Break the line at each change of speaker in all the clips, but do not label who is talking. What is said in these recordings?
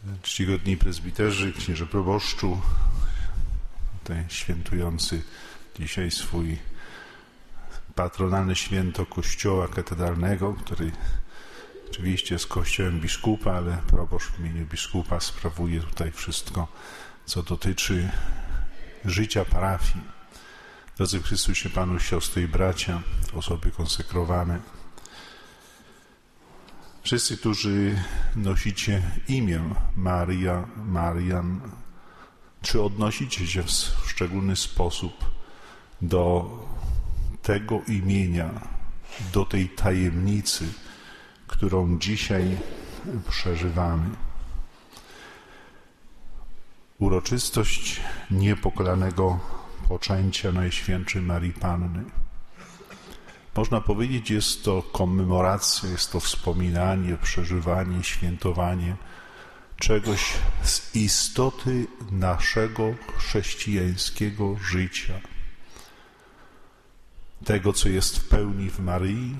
Czcigodni prezbiterzy, księże proboszczu, ten świętujący dzisiaj swój patronalne święto Kościoła Katedralnego, który oczywiście jest kościołem biskupa, ale proboszcz w imieniu biskupa sprawuje tutaj wszystko, co dotyczy życia parafii. Drodzy w Chrystusie Panu, siostry i bracia, osoby konsekrowane, wszyscy, którzy nosicie imię Maria, Marian, czy odnosicie się w szczególny sposób do tego imienia, do tej tajemnicy, którą dzisiaj przeżywamy. Uroczystość niepokalanego poczęcia Najświętszej Marii Panny. Można powiedzieć, jest to komemoracja, jest to wspominanie, przeżywanie, świętowanie czegoś z istoty naszego chrześcijańskiego życia. Tego, co jest w pełni w Maryi,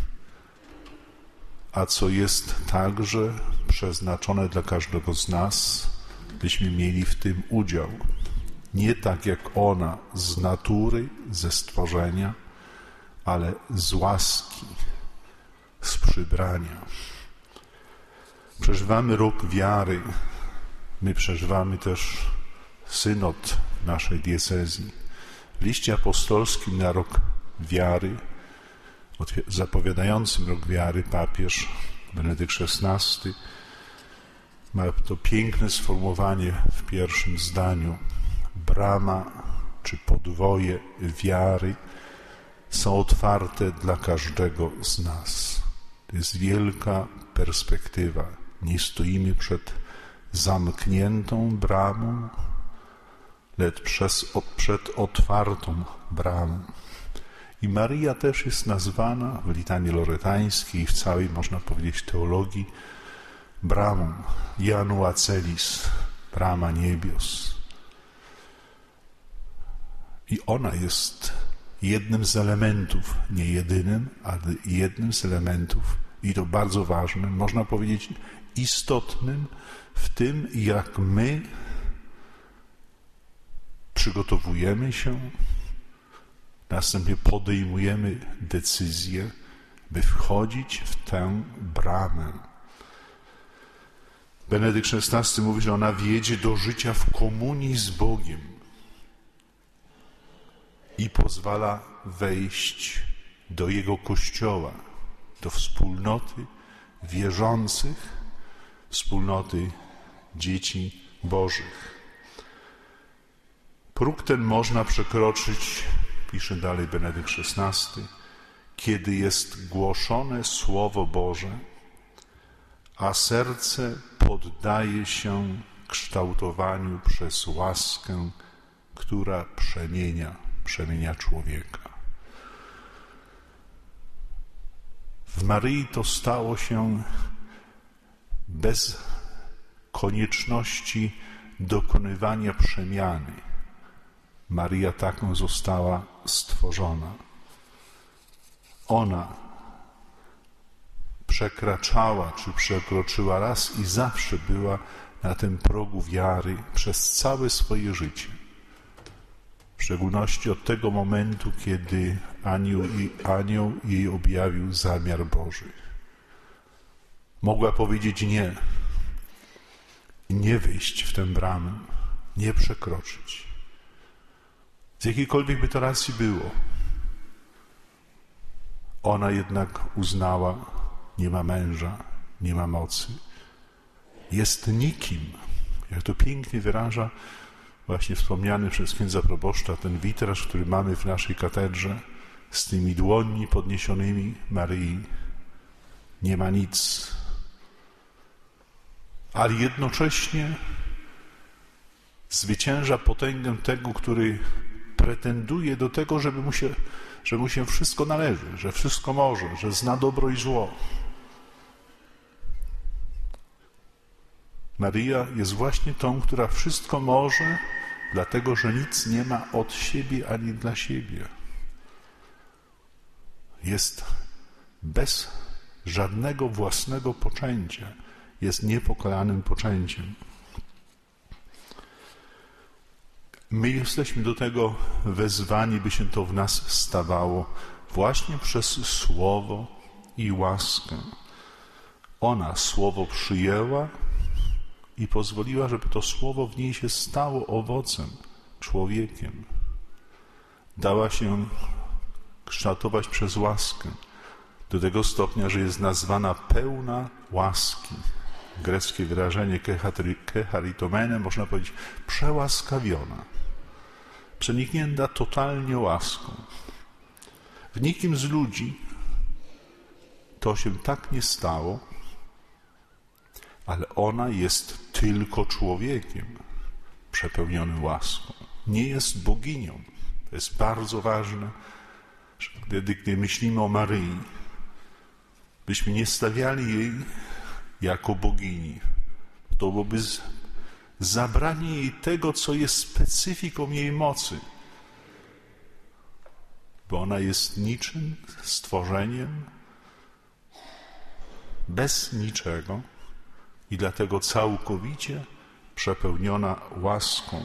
a co jest także przeznaczone dla każdego z nas, byśmy mieli w tym udział. Nie tak jak ona z natury, ze stworzenia, ale z łaski, z przybrania. Przeżywamy rok wiary. My przeżywamy też synod naszej diecezji. W liście apostolskim na rok wiary, zapowiadającym rok wiary, papież Benedykt XVI ma to piękne sformułowanie w pierwszym zdaniu. Brama czy podwoje wiary są otwarte dla każdego z nas. To jest wielka perspektywa. Nie stoimy przed zamkniętą bramą, lecz przed otwartą bramą. I Maryja też jest nazwana w litanii loretańskiej, w całej, można powiedzieć, teologii, bramą Janua Celis, brama niebios. I ona jest jednym z elementów, nie jedynym, ale jednym z elementów, i to bardzo ważnym, można powiedzieć istotnym w tym, jak my przygotowujemy się, następnie podejmujemy decyzję, by wchodzić w tę bramę. Benedykt XVI mówi, że ona wiedzie do życia w komunii z Bogiem i pozwala wejść do Jego Kościoła, do wspólnoty wierzących, wspólnoty dzieci Bożych. Próg ten można przekroczyć, pisze dalej Benedykt XVI, kiedy jest głoszone Słowo Boże, a serce poddaje się kształtowaniu przez łaskę, która przemienia człowieka. W Maryi to stało się bez konieczności dokonywania przemiany. Maryja taką została stworzona. Ona przekraczała, czy przekroczyła raz i zawsze była na tym progu wiary przez całe swoje życie. W szczególności od tego momentu, kiedy anioł jej objawił zamiar Boży. Mogła powiedzieć nie. I nie wyjść w tę bramę, nie przekroczyć. Z jakiejkolwiek by to racji było. Ona jednak uznała, nie ma męża, nie ma mocy. Jest nikim. Jak to pięknie wyraża właśnie wspomniany przez księdza proboszcza ten witraż, który mamy w naszej katedrze z tymi dłońmi podniesionymi Maryi. Nie ma nic. Ale jednocześnie zwycięża potęgę tego, który pretenduje do tego, że mu się wszystko należy, że wszystko może, że zna dobro i zło. Maryja jest właśnie tą, która wszystko może, dlatego że nic nie ma od siebie ani dla siebie. Jest bez żadnego własnego poczęcia. jest niepokalanym poczęciem. My jesteśmy do tego wezwani, by się to w nas stawało właśnie przez Słowo i łaskę. Ona Słowo przyjęła i pozwoliła, żeby to Słowo w niej się stało owocem, człowiekiem. Dała się kształtować przez łaskę do tego stopnia, że jest nazwana pełna łaski. Greckie wyrażenie kecharitomene, można powiedzieć przełaskawiona, przeniknięta totalnie łaską. W nikim z ludzi to się tak nie stało, ale ona jest tylko człowiekiem przepełnionym łaską. Nie jest boginią. To jest bardzo ważne, że gdy myślimy o Maryi, byśmy nie stawiali jej jako bogini. To byłoby zabranie jej tego, co jest specyfiką jej mocy. Bo ona jest niczym, stworzeniem, bez niczego i dlatego całkowicie przepełniona łaską.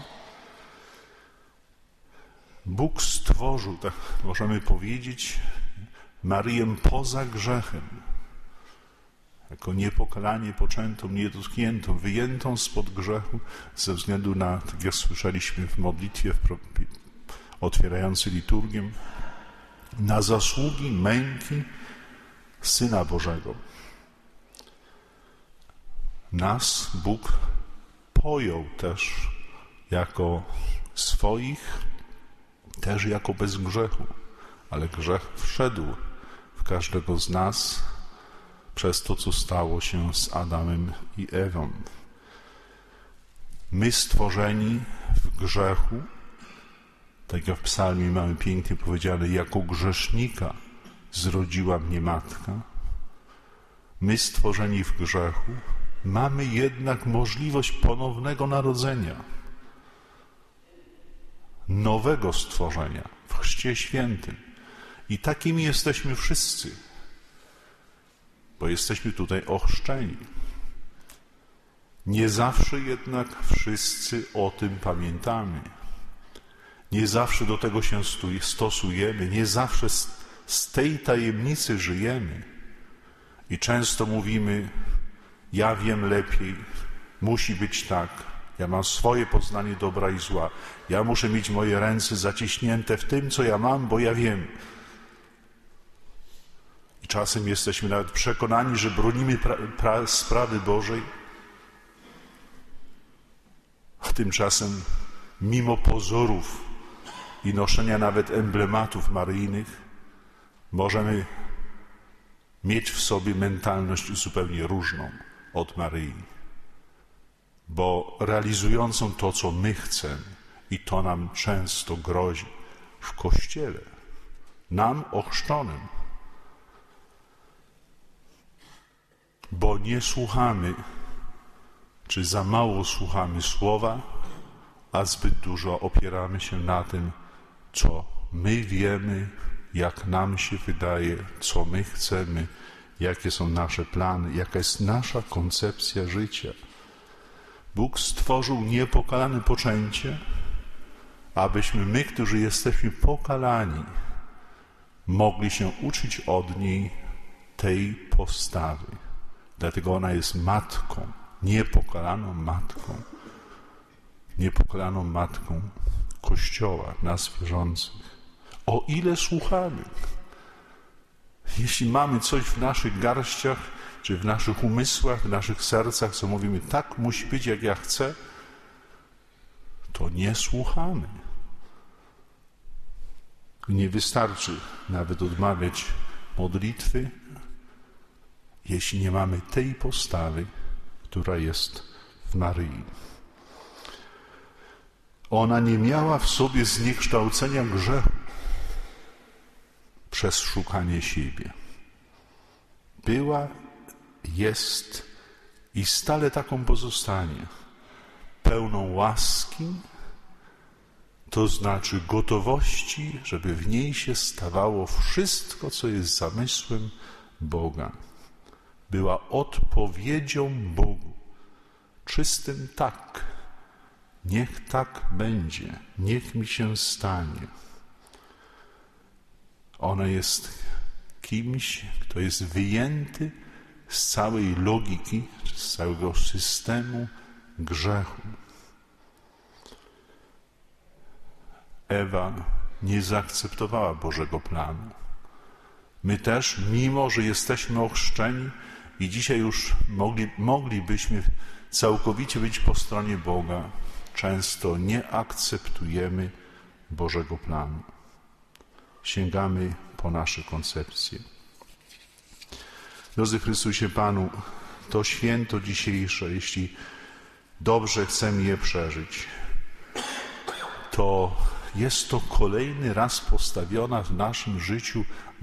Bóg stworzył, tak możemy powiedzieć, Maryję poza grzechem, jako niepokalanie poczętą, niedotkniętą, wyjętą spod grzechu ze względu na, tak jak słyszeliśmy w modlitwie otwierającej liturgię, na zasługi męki Syna Bożego. Nas Bóg pojął też jako swoich, też jako bez grzechu, ale grzech wszedł w każdego z nas przez to, co stało się z Adamem i Ewą. My stworzeni w grzechu, tak jak w psalmie mamy pięknie powiedziane, jako grzesznika zrodziła mnie matka. My stworzeni w grzechu mamy jednak możliwość ponownego narodzenia, nowego stworzenia w Chrzcie Świętym. I takimi jesteśmy wszyscy, bo jesteśmy tutaj ochrzczeni. Nie zawsze jednak wszyscy o tym pamiętamy. Nie zawsze do tego się stosujemy, nie zawsze z tej tajemnicy żyjemy. I często mówimy, ja wiem lepiej, musi być tak, ja mam swoje poznanie dobra i zła, ja muszę mieć moje ręce zaciśnięte w tym, co ja mam, bo ja wiem. I czasem jesteśmy nawet przekonani, że bronimy sprawy Bożej, a tymczasem mimo pozorów i noszenia nawet emblematów maryjnych możemy mieć w sobie mentalność zupełnie różną od Maryi, bo realizującą to, co my chcemy, i to nam często grozi w Kościele, nam ochrzczonym, bo nie słuchamy, czy za mało słuchamy słowa, a zbyt dużo opieramy się na tym, co my wiemy, jak nam się wydaje, co my chcemy, jakie są nasze plany, jaka jest nasza koncepcja życia. Bóg stworzył niepokalane poczęcie, abyśmy my, którzy jesteśmy pokalani, mogli się uczyć od niej tej postawy. Dlatego ona jest matką, niepokalaną matką Kościoła, nas wierzących. O ile słuchamy. Jeśli mamy coś w naszych garściach, czy w naszych umysłach, w naszych sercach, co mówimy, tak musi być, jak ja chcę, to nie słuchamy. Nie wystarczy nawet odmawiać modlitwy, jeśli nie mamy tej postawy, która jest w Maryi. Ona nie miała w sobie zniekształcenia grzechu przez szukanie siebie. Była, jest i stale taką pozostanie, pełną łaski, to znaczy gotowości, żeby w niej się stawało wszystko, co jest zamysłem Boga. była odpowiedzią Bogu, czystym tak. Niech tak będzie, niech mi się stanie. Ona jest kimś, kto jest wyjęty z całej logiki, z całego systemu grzechu. Ewa nie zaakceptowała Bożego planu. My też, mimo że jesteśmy ochrzczeni i dzisiaj już moglibyśmy całkowicie być po stronie Boga, często nie akceptujemy Bożego planu. Sięgamy po nasze koncepcje. Drodzy Chrystusie Panu, to święto dzisiejsze, jeśli dobrze chcemy je przeżyć, to jest to kolejny raz postawiona w naszym życiu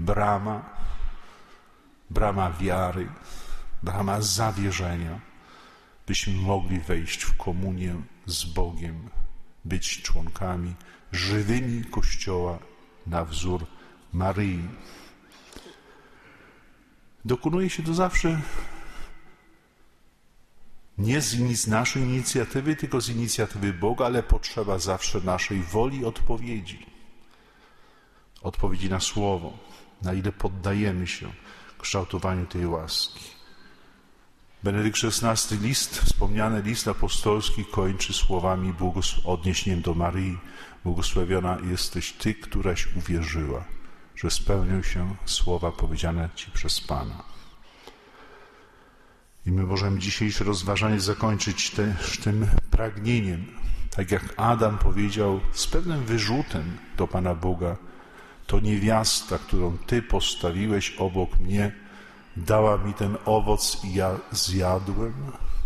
brama wiary, brama zawierzenia, byśmy mogli wejść w komunię z Bogiem, być członkami żywymi Kościoła na wzór Maryi. Dokonuje się to zawsze nie z naszej inicjatywy, tylko z inicjatywy Boga, ale potrzeba zawsze naszej woli odpowiedzi. Odpowiedzi na Słowo, na ile poddajemy się kształtowaniu tej łaski. Benedykt XVI wspomniany list apostolski kończy słowami odniesieniem do Maryi. Błogosławiona jesteś Ty, któraś uwierzyła, że spełnią się słowa powiedziane Ci przez Pana. I my możemy dzisiejsze rozważanie zakończyć też tym pragnieniem, tak jak Adam powiedział z pewnym wyrzutem do Pana Boga: to niewiasta, którą Ty postawiłeś obok mnie, dała mi ten owoc i ja zjadłem.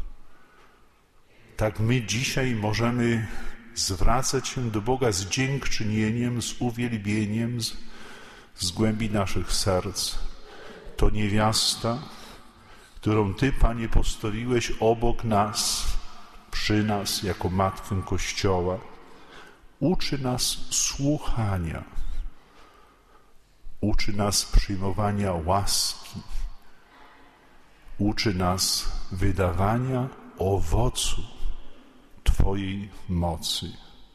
Tak my dzisiaj możemy zwracać się do Boga z dziękczynieniem, z uwielbieniem, z głębi naszych serc. To niewiasta, którą Ty, Panie, postawiłeś obok nas, przy nas, jako Matkę Kościoła, uczy nas słuchania, uczy nas przyjmowania łaski, uczy nas wydawania owocu Twojej mocy.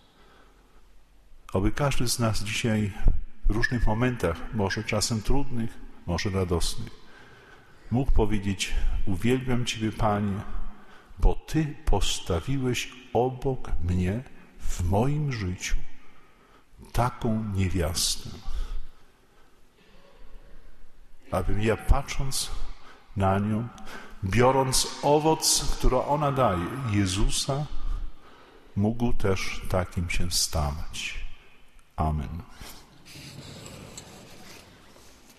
Oby każdy z nas dzisiaj w różnych momentach, może czasem trudnych, może radosnych, mógł powiedzieć: uwielbiam Ciebie, Panie, bo Ty postawiłeś obok mnie w moim życiu taką niewiastę, abym ja, patrząc na nią, biorąc owoc, który ona daje, Jezusa, mógł też takim się stawać. Amen.